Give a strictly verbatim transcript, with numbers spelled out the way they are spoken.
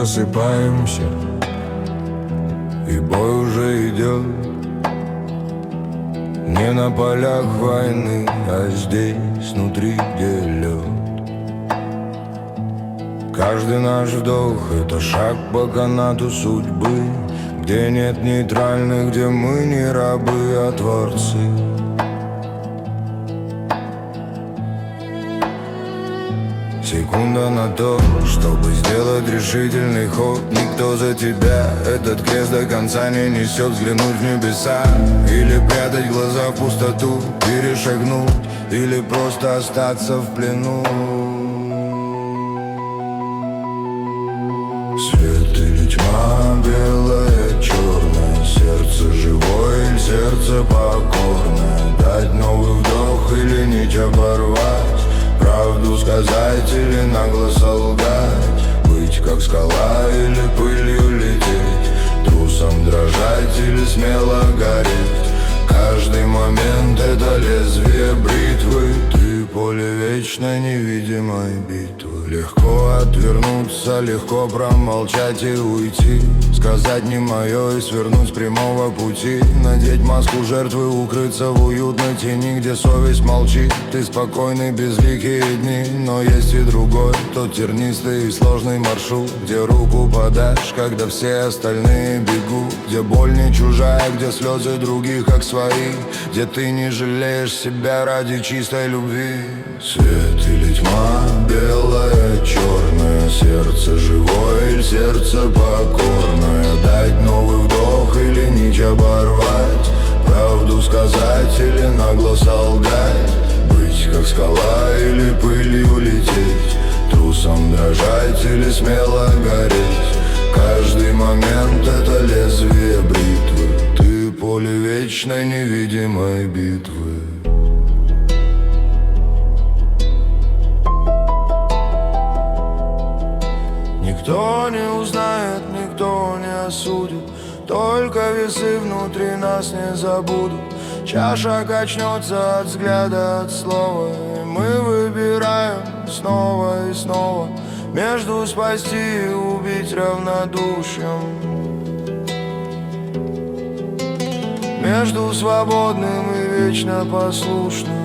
просыпаемся, и бой уже идет. Не на полях войны, а здесь, внутри, где лед. Каждый наш вдох — это шаг по канату судьбы, где нет нейтральных, где мы не рабы, а творцы. Секунда на то, чтобы сделать решительный ход. Никто за тебя этот крест до конца не несет. Взглянуть в небеса или прятать глаза в пустоту, перешагнуть или просто остаться в плену. Свет или тьма, белое, черное, сердце живое или сердце покорное. Дать новый вдох или нить оборвать, правду сказать или нагло солгать, быть как скала или пылью лететь, трусом дрожать или смело гореть. Каждый момент — это лезвие бритвы, ты поле вечной невидимой битвы. Легко отвернуться, легко промолчать и уйти, сказать не мое и свернуть с прямого пути. Надеть маску жертвы, укрыться в уютной тени, где совесть молчит. Ты спокойный, безликие дни, но есть и другой, тот тернистый и сложный маршрут, где руку подашь, когда все остальные бегут, где боль не чужая, где слезы других как свои, где ты не жалеешь себя ради чистой любви. Свет или тьма, белое, черное, сердце живое или сердце покорное. Дать новый вдох или нить оборвать, правду сказать или нагло солгать, быть как скала или пылью лететь, трусом дрожать или смело гореть. Каждый момент — это лезвие бритвы, ты поле вечной невидимой битвы. Никто не узнает, никто не осудит, только весы внутри нас не забудут. Чаша качнется от взгляда, от слова, и мы выбираем снова и снова между спасти и убить равнодушием, между свободным и вечно послушным.